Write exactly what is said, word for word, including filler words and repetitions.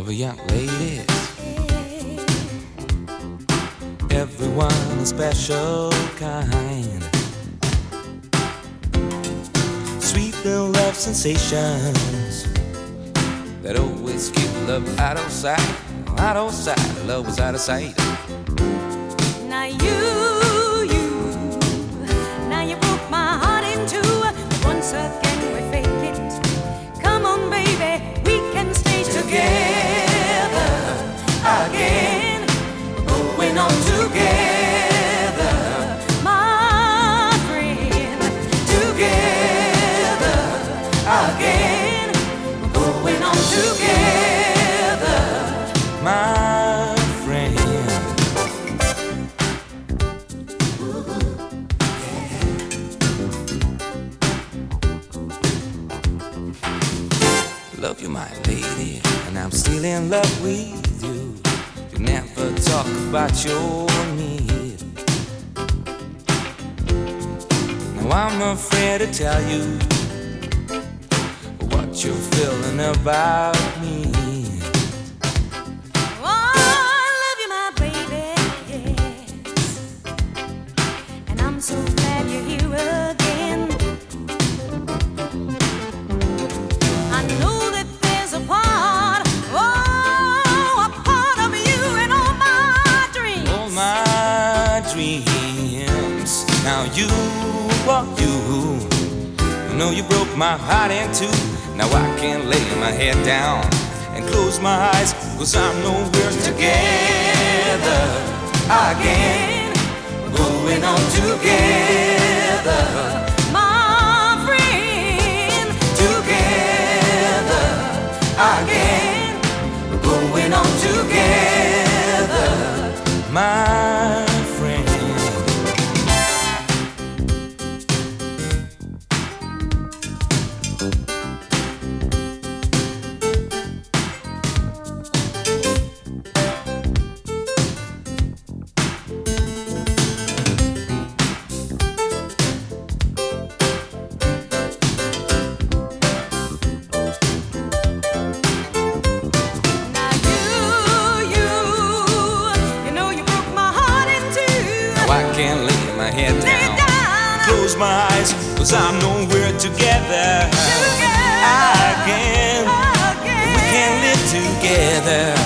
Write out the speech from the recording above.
of young ladies. Everyone a special kind. Sweet little love sensations that always keep love out of sight. Out of sight, love was out of sight. Now you, you, now you broke my heart in two. Once again we fake it. Come on, baby, we can stay together again. Going on together, my friend. Together again. Going on together, My friend. Love you, my lady, and I'm still in love with you. You never talk about your need. Now I'm afraid to tell you what you're feeling about me. oh, I love you, my baby, yes. And I'm so glad you're here again. I know that there's a part, oh, a part of you in all my dreams. All my dreams. Now you, oh you, I know you broke my heart in two. Now I can't lay my head down and close my eyes, 'cause I know we're together again. Going on together, My friend, together again. Going on together, my friend. now you, you, you know you broke my heart in two. Now I can't lay my head Lay it down, down. close my eyes, 'cause I know we're together Together again. again. We can live together